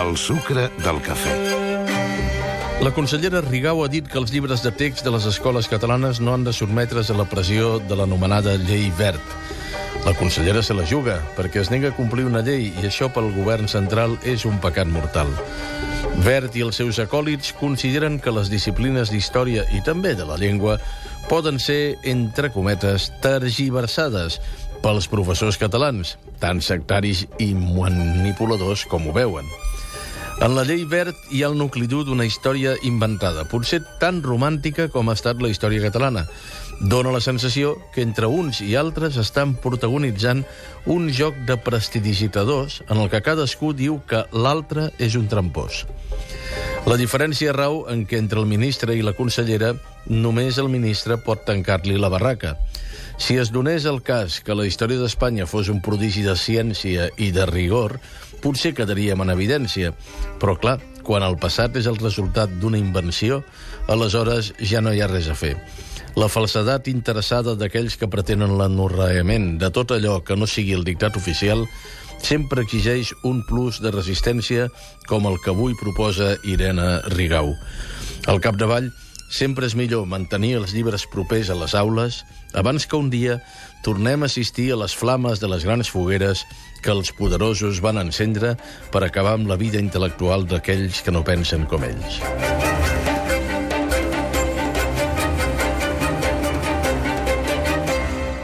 El sucre del cafè. La consellera Rigau ha dit que els llibres de text de les escoles catalanes no han de sotmetre's a la pressió de l'anomenada llei verd. La consellera se la juga, perquè es nega a complir una llei i això pel govern central és un pecat mortal. Wert i els seus acòlits consideren que les disciplines d'història i també de la llengua poden ser, entre cometes, tergiversades pels professors catalans, tan sectaris i manipuladors com ho veuen. En la llei verd hi ha el nucli dur d'una història inventada, potser tan romàntica com ha estat la història catalana. Dóna la sensació que entre uns i altres estan protagonitzant un joc de prestidigitadors en el que cadascú diu que l'altre és un trampós. La diferència rau en què entre el ministre i la consellera només el ministre pot tancar-li la barraca. Si es donés el cas que la història d'Espanya fos un prodigi de ciència i de rigor, potser quedaríem en evidència. Però, clar, quan el passat és el resultat d'una invenció, aleshores ja no hi ha res a fer. La falsedat interessada d'aquells que pretenen l'anorreament de tot allò que no sigui el dictat oficial sempre exigeix un plus de resistència com el que avui proposa Irene Rigau. Al capdavall, sempre és millor mantenir els llibres propers a les aules abans que un dia tornem a assistir a les flames de les grans fogueres que els poderosos van encendre per acabar amb la vida intel·lectual d'aquells que no pensen com ells.